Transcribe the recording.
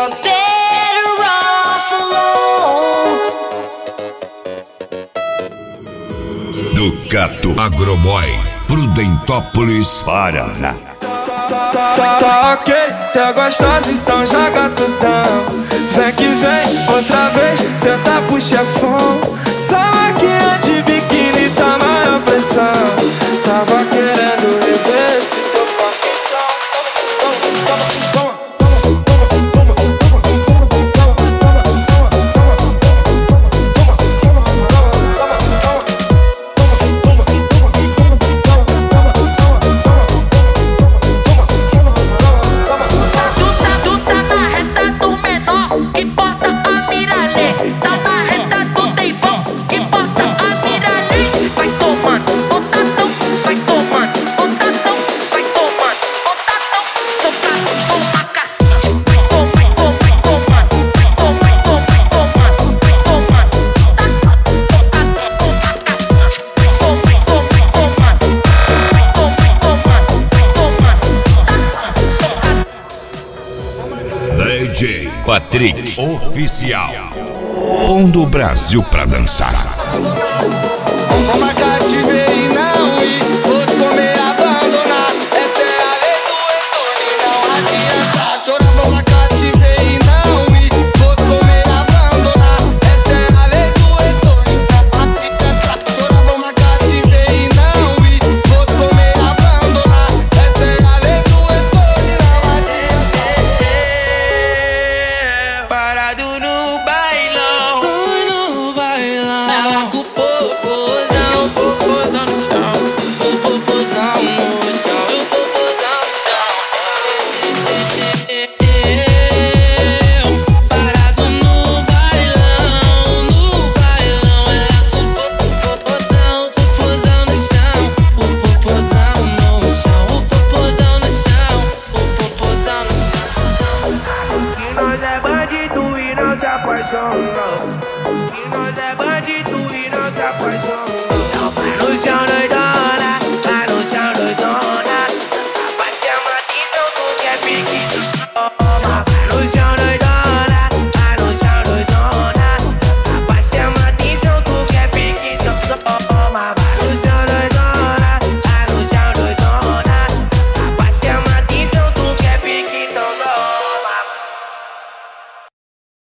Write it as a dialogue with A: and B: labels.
A: you're better off alone.
B: Ducato Agroboy, Prudentópolis, Paraná.
C: Tá ok, tá gostosa, então joga tudão. Vem que vem, outra vez, senta pro chefão. Só maquinha de biquíni tá maior pressão. Tava querendo rever esse teu corpo, então
B: DJ Patrick Oficial, pondo o Brasil pra dançar.
C: vamos cativeiro e não ir, vou te comer, abandonar. Essa é a lei do retorno e não adianta chorar.